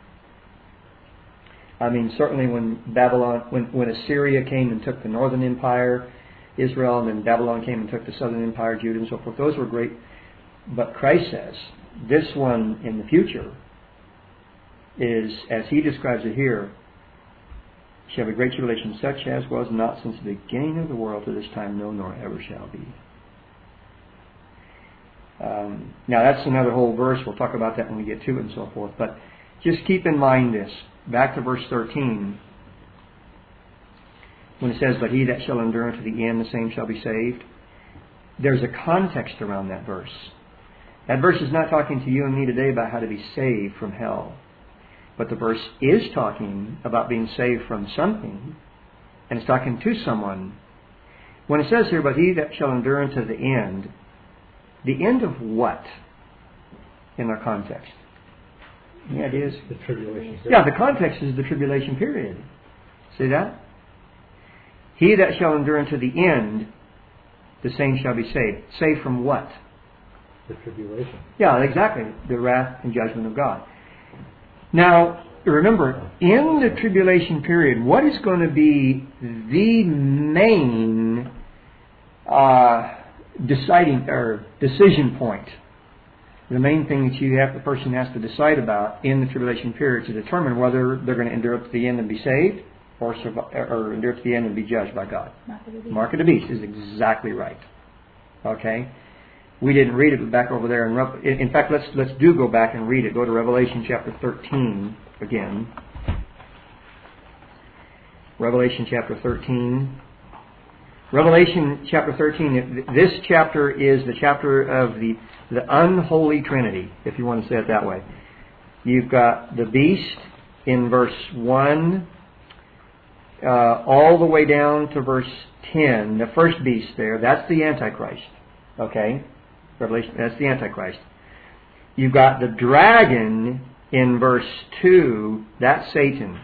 I mean, certainly when when Assyria came and took the northern empire, Israel, and then Babylon came and took the southern empire, Judah and so forth, those were great. But Christ says, this one in the future is, as he describes it here, shall be great tribulation, such as was not since the beginning of the world to this time, no, nor ever shall be. Now that's another whole verse. We'll talk about that when we get to it and so forth. But just keep in mind this. Back to verse 13. When it says, but he that shall endure unto the end, the same shall be saved. There's a context around that verse. That verse is not talking to you and me today about how to be saved from hell. But the verse is talking about being saved from something. And it's talking to someone. When it says here, but he that shall endure unto the end of what in our context? Any ideas? The tribulation period. Yeah, the context is the tribulation period. See that? He that shall endure unto the end, the same shall be saved. Saved from what? The tribulation. Yeah, exactly. The wrath and judgment of God. Now, remember, in the tribulation period, what is going to be the main decision point? The main thing that the person has to decide about in the tribulation period to determine whether they're going to endure up to the end and be saved or endure to the end and be judged by God. Mark of the beast is exactly right. Okay? We didn't read it, but back over there. In fact, let's go back and read it. Go to Revelation chapter 13 again. Revelation chapter 13. Revelation chapter 13, this chapter is the chapter of the unholy Trinity, if you want to say it that way. You've got the beast in verse 1 all the way down to verse 10. The first beast there, that's the Antichrist. Okay? Revelation, that's the Antichrist. You've got the dragon in verse 2, that's Satan.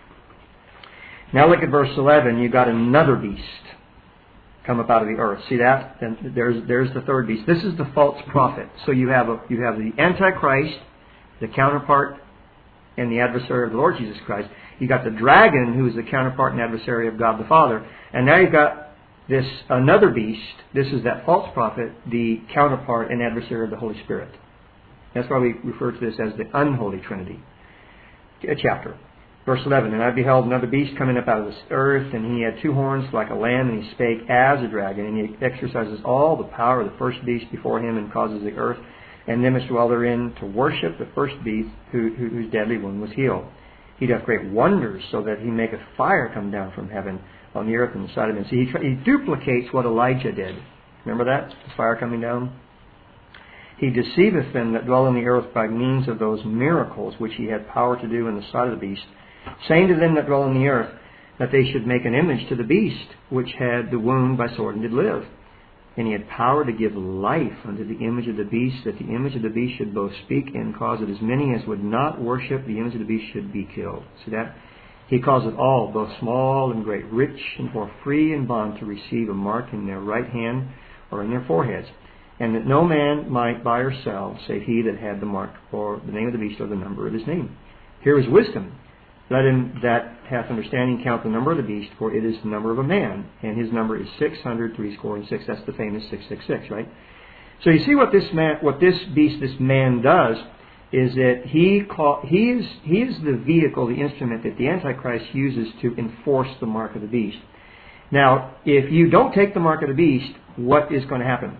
Now look at verse 11, you've got another beast come up out of the earth. See that? And there's the third beast. This is the false prophet. So you have the Antichrist, the counterpart and the adversary of the Lord Jesus Christ. You've got the dragon, who is the counterpart and adversary of God the Father. And now you've got this another beast. This is that false prophet, the counterpart and adversary of the Holy Spirit. That's why we refer to this as the unholy Trinity. Chapter. Verse 11, and I beheld another beast coming up out of the earth, and he had two horns like a lamb, and he spake as a dragon, and he exercises all the power of the first beast before him, and causes the earth and them which dwell therein to worship the first beast whose deadly wound was healed. He doth great wonders, so that he maketh fire come down from heaven on the earth and the side of men. See, he duplicates what Elijah did. Remember that? The fire coming down? He deceiveth them that dwell in the earth by means of those miracles which he had power to do in the sight of the beast, saying to them that dwell in the earth that they should make an image to the beast which had the wound by sword and did live. And he had power to give life unto the image of the beast, that the image of the beast should both speak and cause that as many as would not worship the image of the beast should be killed. See that? He causeth all, both small and great, rich and poor, free and bond, to receive a mark in their right hand or in their foreheads, and that no man might buy or sell, save he that had the mark, or the name of the beast, or the number of his name. Here is wisdom. Let him that hath understanding count the number of the beast, for it is the number of a man, and his number is 666. That's the famous 666, right? So you see what this man does is that he is the vehicle, the instrument that the Antichrist uses to enforce the mark of the beast. Now, if you don't take the mark of the beast, what is going to happen?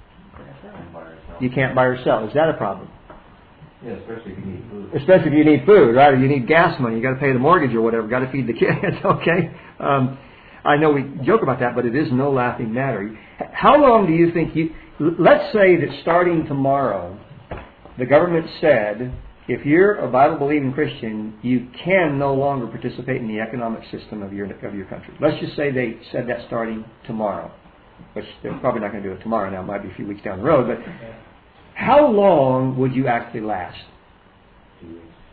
You can't buy or sell. Is that a problem? Yeah, especially if you need food. Especially if you need food, right? Or you need gas money. You got to pay the mortgage or whatever. Got to feed the kids. Okay. I know we joke about that, but it is no laughing matter. How long do you think let's say that starting tomorrow, the government said, if you're a Bible-believing Christian, you can no longer participate in the economic system of your country. Let's just say they said that starting tomorrow, which they're probably not going to do it tomorrow. Now, it might be a few weeks down the road, but how long would you actually last? 2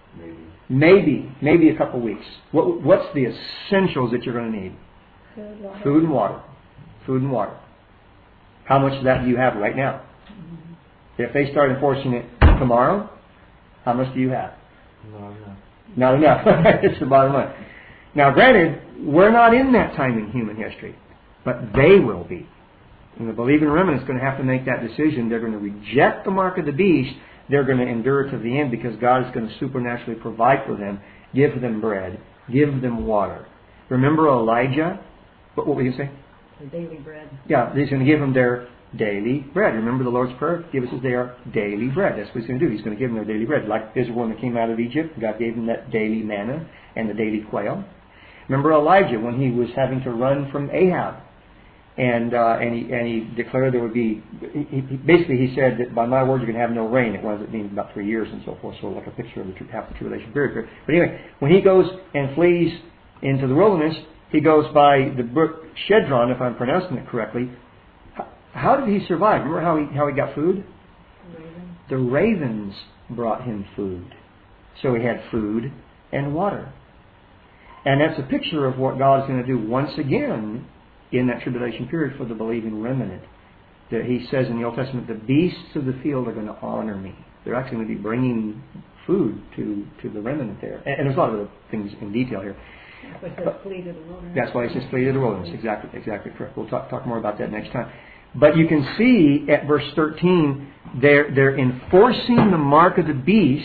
weeks, Maybe a couple weeks. What's the essentials that you're going to need? Food, water. Food and water. Food and water. How much of that do you have right now? If they start enforcing it tomorrow, how much do you have? Not enough. It's the bottom line. Now, granted, we're not in that time in human history, but they will be. And the believing remnant is going to have to make that decision. They're going to reject the mark of the beast. They're going to endure to the end because God is going to supernaturally provide for them, give them bread, give them water. Remember Elijah? What were you saying? The daily bread. Yeah, He's going to give them their daily bread. Remember the Lord's Prayer? Give us their daily bread. That's what He's going to do. He's going to give them their daily bread. Like Israel when they came out of Egypt, God gave them that daily manna and the daily quail. Remember Elijah when he was having to run from Ahab. And he declared there would be, he said that by my word you're going to have no rain. It winds up being about 3 years and so forth, so like a picture of half the tribulation period. But anyway, when he goes and flees into the wilderness, he goes by the brook Shedron, if I'm pronouncing it correctly. How did he survive? Remember how he got food? Raven. The ravens brought him food. So he had food and water. And that's a picture of what God is going to do once again in that tribulation period for the believing remnant. That He says in the Old Testament, the beasts of the field are going to honor me. They're actually going to be bringing food to the remnant there. And there's a lot of other things in detail here. That's why it says flee to the wilderness. That's why it says flee to the wilderness. Exactly correct. We'll talk more about that next time. But you can see at verse 13, they're enforcing the mark of the beast.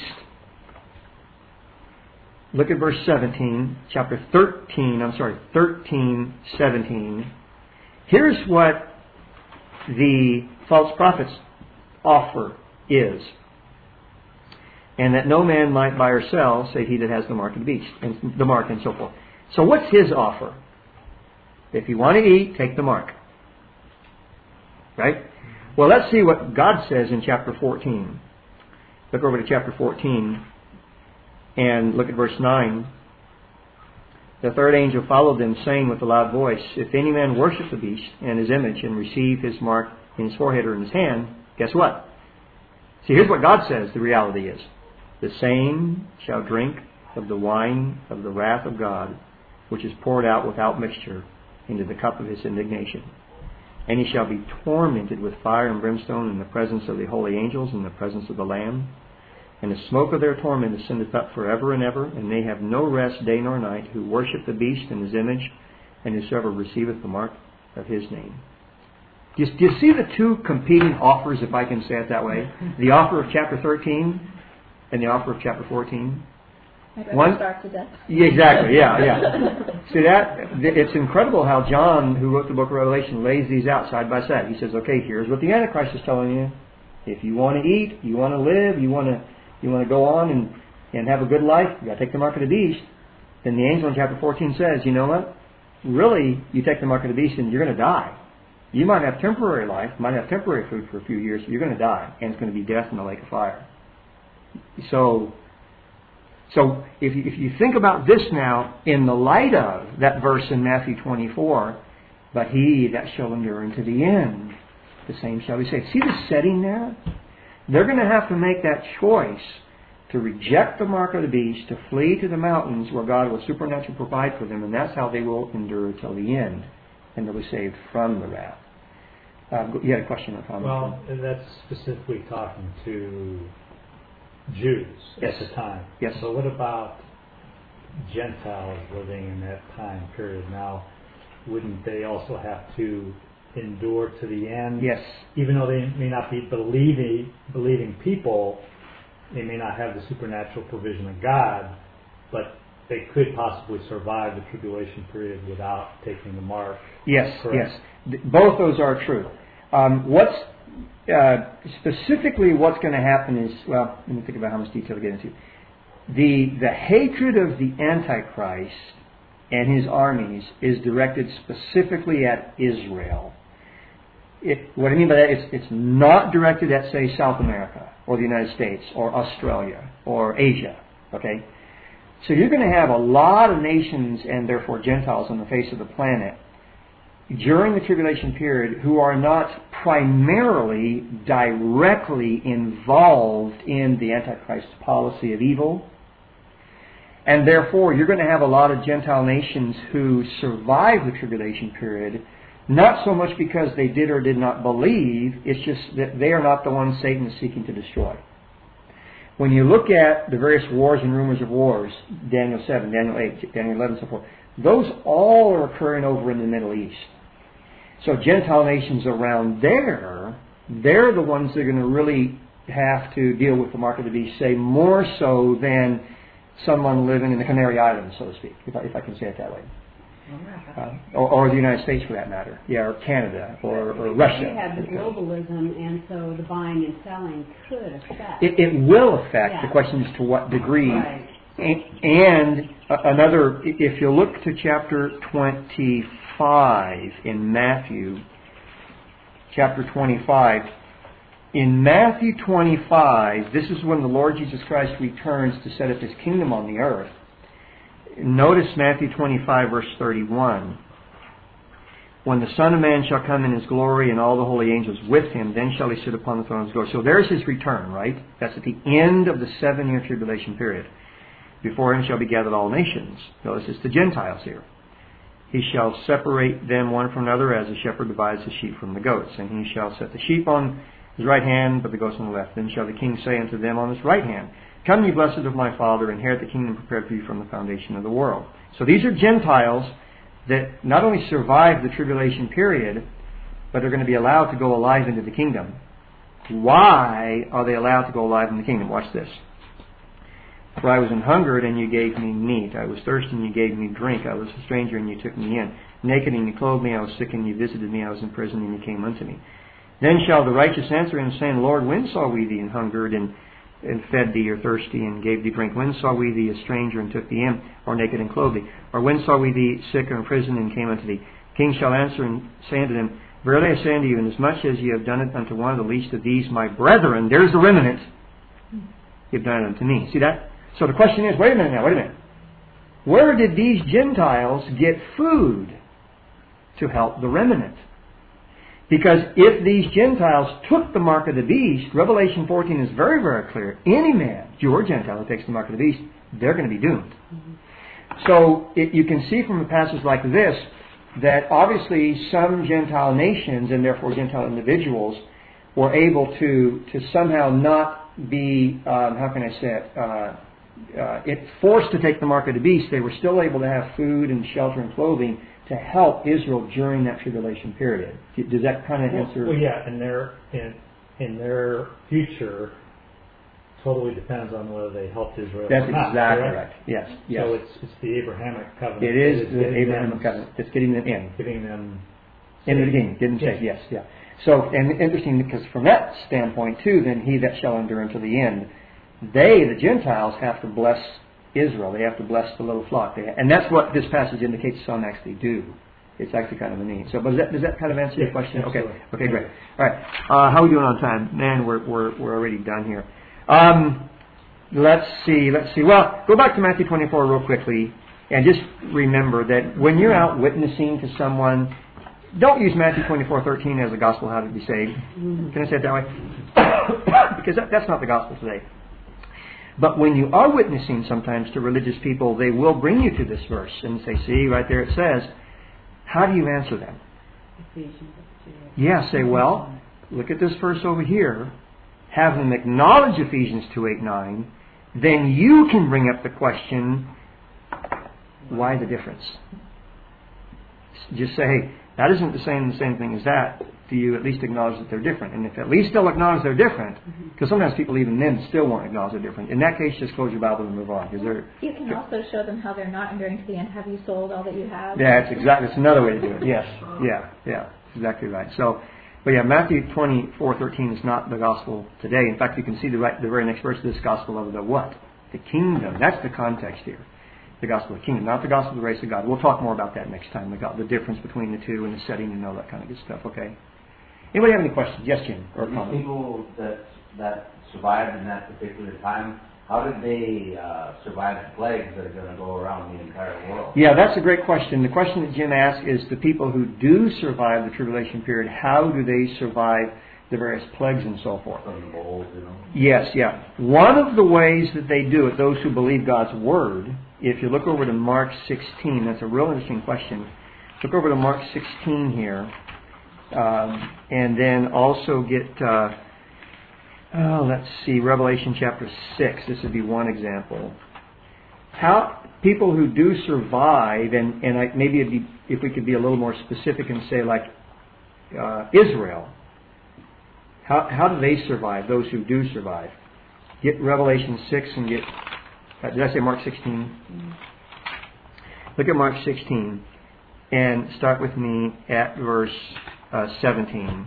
Look at verse 17, chapter 13, 17. Here's what the false prophet's offer is. And that no man might buy or sell, save he that has the mark of the beast, and the mark and so forth. So what's his offer? If you want to eat, take the mark. Right? Well, let's see what God says in chapter 14. Look over to chapter 14. And look at verse 9. The third angel followed them, saying with a loud voice, if any man worship the beast and his image and receive his mark in his forehead or in his hand, guess what? See, here's what God says the reality is. The same shall drink of the wine of the wrath of God, which is poured out without mixture into the cup of His indignation. And he shall be tormented with fire and brimstone in the presence of the holy angels and in the presence of the Lamb. And the smoke of their torment ascendeth up forever and ever, and they have no rest day nor night, who worship the beast and his image, and whosoever receiveth the mark of his name. Do you see the two competing offers, if I can say it that way? The offer of chapter 13 and the offer of chapter 14. One starts to death. Yeah, exactly, yeah. See that? It's incredible how John, who wrote the book of Revelation, lays these out side by side. He says, okay, here's what the Antichrist is telling you. If you want to eat, you want to live, you want to go on and have a good life, you've got to take the mark of the beast. Then the angel in chapter 14 says, you know what? Really, you take the mark of the beast and you're going to die. You might have temporary life, might have temporary food for a few years, but you're going to die. And it's going to be death in the lake of fire. So if you think about this now in the light of that verse in Matthew 24, but he that shall endure unto the end, the same shall be saved. See the setting there? They're going to have to make that choice to reject the mark of the beast, to flee to the mountains where God will supernaturally provide for them, and that's how they will endure till the end, and they'll be saved from the wrath. You had a question or comment? Well, that's specifically talking to Jews Yes. at the time. Yes. So what about Gentiles living in that time period? Now, wouldn't they also have to endure to the end? Yes. Even though they may not be believing people, they may not have the supernatural provision of God, but they could possibly survive the tribulation period without taking the mark. Yes, Correct. yes. Both those are true. Specifically what's going to happen is, well, let me think about how much detail to get into. The hatred of the Antichrist and his armies is directed specifically at Israel. What I mean by that is it's not directed at, say, South America or the United States or Australia or Asia. Okay? So you're going to have a lot of nations and therefore Gentiles on the face of the planet during the tribulation period who are not primarily directly involved in the Antichrist's policy of evil. And therefore, you're going to have a lot of Gentile nations who survive the tribulation period, Not so much because they did or did not believe, it's just that they are not the ones Satan is seeking to destroy. When you look at the various wars and rumors of wars, Daniel 7, Daniel 8, Daniel 11, so forth, those all are occurring over in the Middle East. So Gentile nations around there, they're the ones that are going to really have to deal with the mark of the beast, say more so than someone living in the Canary Islands, so to speak, if I can say it that way. Or the United States for that matter. Yeah, or Canada, or Russia. You have the globalism, and so the buying and selling could affect. It will affect. Yeah. The question is to what degree. Right. And another, if you look to chapter 25 in Matthew, chapter 25, in Matthew 25, this is when the Lord Jesus Christ returns to set up His kingdom on the earth. Notice Matthew 25, verse 31. When the Son of Man shall come in His glory and all the holy angels with Him, then shall He sit upon the throne of His glory. So there's His return, right? That's at the end of the 7-year tribulation period. Before Him shall be gathered all nations. Notice it's the Gentiles here. He shall separate them one from another as a shepherd divides the sheep from the goats. And He shall set the sheep on His right hand, but the goats on the left. Then shall the King say unto them on His right hand, Come ye blessed of my Father, inherit the kingdom prepared for you from the foundation of the world. So these are Gentiles that not only survive the tribulation period, but are going to be allowed to go alive into the kingdom. Why are they allowed to go alive in the kingdom? Watch this. For I was an hungered, and you gave me meat. I was thirsty, and you gave me drink. I was a stranger, and you took me in. Naked, and you clothed me. I was sick, and you visited me. I was in prison, and you came unto me. Then shall the righteous answer Him, saying, Lord, when saw we thee an hungered, and fed thee, or thirsty, and gave thee drink? When saw we thee a stranger, and took thee in, or naked, and clothed thee? Or when saw we thee sick, or in prison, and came unto thee? King shall answer and say unto them, Verily I say unto you, inasmuch as ye have done it unto one of the least of these my brethren, there's the remnant, ye have done it unto me. See that? So the question is, wait a minute. Where did these Gentiles get food to help the remnant? Because if these Gentiles took the mark of the beast, Revelation 14 is very, very clear. Any man, Jew or Gentile, who takes the mark of the beast, they're going to be doomed. Mm-hmm. So you can see from a passage like this that obviously some Gentile nations, and therefore Gentile individuals, were able to somehow not be, forced to take the mark of the beast. They were still able to have food and shelter and clothing to help Israel during that tribulation period. Does that kind of answer? Well, yeah, and their future totally depends on whether they helped Israel. That's or not, exactly correct? right. Yes. So it's the Abrahamic covenant. It is the Abrahamic covenant. It's getting them in. Getting them in the beginning. Didn't say yes. Yeah. So, and interesting because from that standpoint too, then he that shall endure unto the end, they, the Gentiles, have to bless Israel. They have to bless the little flock. And that's what this passage indicates some actually do. It's actually kind of a need. So, but does that kind of answer your question? Okay. Okay, great. All right. How are we doing on time? Man, we're already done here. Let's see. Well, go back to Matthew 24 real quickly, and just remember that when you're out witnessing to someone, don't use Matthew 24:13 as a gospel how to be saved. Can I say it that way? Because that's not the gospel today. But when you are witnessing sometimes to religious people, they will bring you to this verse and say, see, right there it says, how do you answer them? Yeah, say, well, look at this verse over here. Have them acknowledge Ephesians 2:8-9. Then you can bring up the question, why the difference? Just say, hey, that isn't the same thing as that. Do you at least acknowledge that they're different? And if at least they'll acknowledge they're different, because sometimes people even then still won't acknowledge they're different. In that case, just close your Bible and move on. You can also show them how they're not enduring to the end. Have you sold all that you have? That's another way to do it. Yes. Yeah. Exactly right. So, but yeah, Matthew 24:13 is not the gospel today. In fact, you can see the very next verse of this gospel of the what? The kingdom. That's the context here. The gospel of the kingdom, not the gospel of the grace of God. We'll talk more about that next time. The difference between the two and the setting and all that kind of good stuff. Okay. Anybody have any questions? Yes, Jim. Or these people that survived in that particular time, how did they survive the plagues that are going to go around the entire world? Yeah, that's a great question. The question that Jim asked is the people who do survive the tribulation period, how do they survive the various plagues and so forth? From the bowls, Yes, yeah. One of the ways that they do it, those who believe God's Word, if you look over to Mark 16, that's a real interesting question. Look over to Mark 16 here. And then also get, let's see, Revelation chapter 6. This would be one example. How people who do survive, and maybe it'd be, if we could be a little more specific and say like Israel, how do they survive, those who do survive? Get Revelation 6 and get, did I say Mark 16? Look at Mark 16 and start with me at verse 17.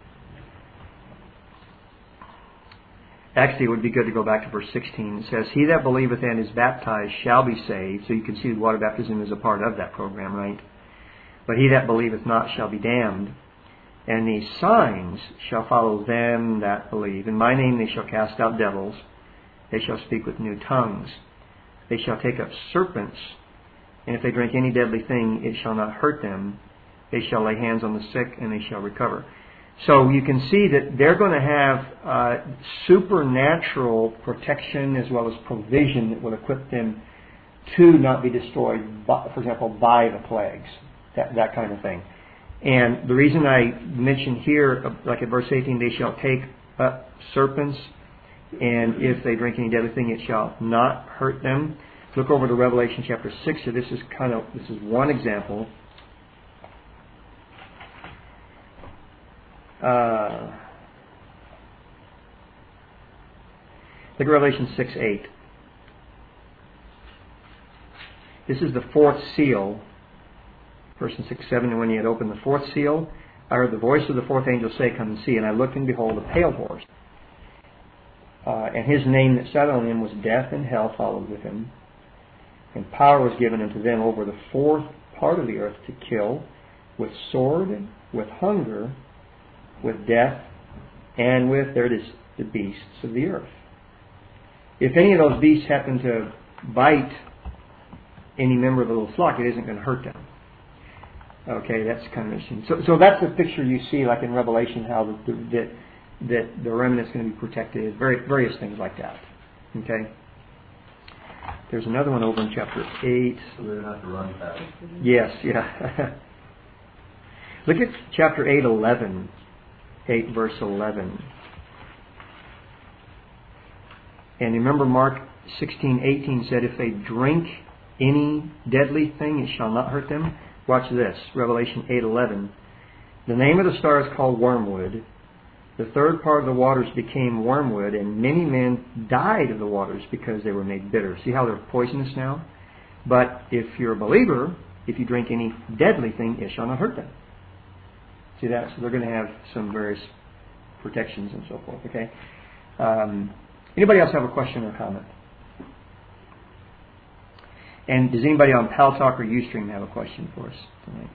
Actually, it would be good to go back to verse 16. It says, "He that believeth and is baptized shall be saved." So you can see water baptism is a part of that program, right? "But he that believeth not shall be damned. And these signs shall follow them that believe. In my name they shall cast out devils. They shall speak with new tongues. They shall take up serpents. And if they drink any deadly thing, it shall not hurt them. They shall lay hands on the sick, and they shall recover." So you can see that they're going to have supernatural protection as well as provision that will equip them to not be destroyed, by, for example, by the plagues, that kind of thing. And the reason I mention here, like at verse 18, they shall take up serpents, and if they drink any deadly thing, it shall not hurt them. Look over to Revelation chapter 6. So this is one example. Look at Revelation 6:8. This is the fourth seal. Verse 6:7, "And when he had opened the fourth seal, I heard the voice of the fourth angel say, Come and see. And I looked, and behold, a pale horse. And his name that sat on him was Death, and hell followed with him. And power was given unto them over the fourth part of the earth to kill, with sword, with hunger, with death, and with," there it is, "the beasts of the earth." If any of those beasts happen to bite any member of the little flock, it isn't going to hurt them. Okay, that's kind of interesting. So that's the picture you see, like in Revelation, how that the remnant's going to be protected, various things like that. Okay. There's another one over in chapter 8. So they're not to run fast. Yes, yeah. Look at chapter 8:11. 8 verse 11. And remember Mark 16:18 said, "If they drink any deadly thing, it shall not hurt them." Watch this. Revelation 8:11. "The name of the star is called wormwood. The third part of the waters became wormwood, and many men died of the waters because they were made bitter." See how they're poisonous now? "But if you're a believer, if you drink any deadly thing, it shall not hurt them." See that? So they're going to have some various protections and so forth. Okay. Anybody else have a question or comment? And does anybody on Paltalk or Ustream have a question for us tonight?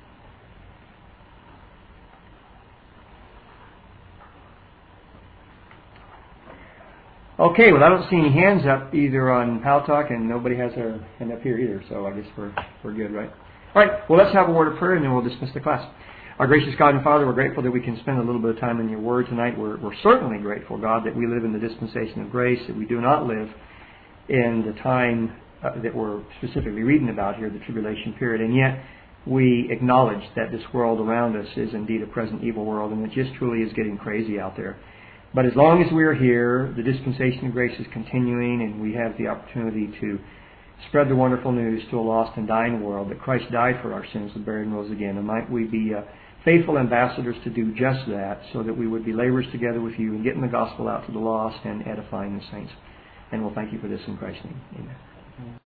Okay, well I don't see any hands up either on Paltalk, and nobody has their hand up here either, so I guess we're good, right? All right, well let's have a word of prayer and then we'll dismiss the class. Our gracious God and Father, we're grateful that we can spend a little bit of time in your word tonight. We're certainly grateful, God, that we live in the dispensation of grace, that we do not live in the time that we're specifically reading about here, the tribulation period, and yet we acknowledge that this world around us is indeed a present evil world, and it just truly is getting crazy out there. But as long as we're here, the dispensation of grace is continuing, and we have the opportunity to spread the wonderful news to a lost and dying world that Christ died for our sins, was buried, and rose again. And might we be faithful ambassadors to do just that, so that we would be laborers together with you in getting the gospel out to the lost and edifying the saints. And we'll thank you for this in Christ's name. Amen.